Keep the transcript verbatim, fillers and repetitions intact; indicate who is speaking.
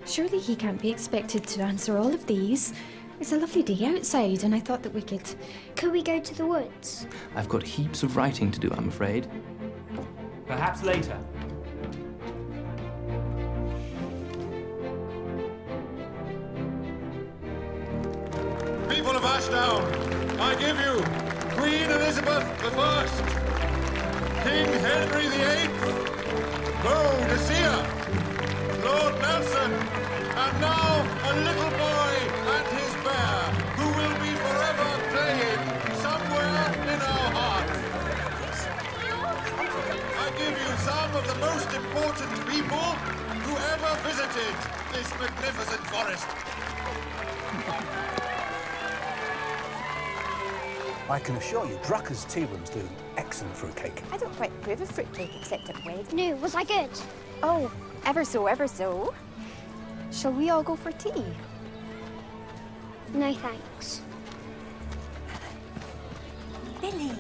Speaker 1: Surely he can't be expected to answer all of these. It's a lovely day outside, and I thought that we could...
Speaker 2: Could we go to the woods?
Speaker 3: I've got heaps of writing to do, I'm afraid.
Speaker 4: Perhaps later.
Speaker 5: People of Ashdown, I give you Queen Elizabeth the First, King Henry the Eighth, Beau de Sire, Lord Nelson, and now a little boy and his bear, who will be forever playing somewhere in our hearts. I give you some of the most important people who ever visited this magnificent forest.
Speaker 6: I can assure you, Drucker's tea room's doing excellent fruitcake.
Speaker 7: I don't quite approve of fruitcake except at weddings.
Speaker 2: No, was I good?
Speaker 7: Oh, ever so, ever so. Shall we all go for tea?
Speaker 2: No, thanks.
Speaker 7: Billy.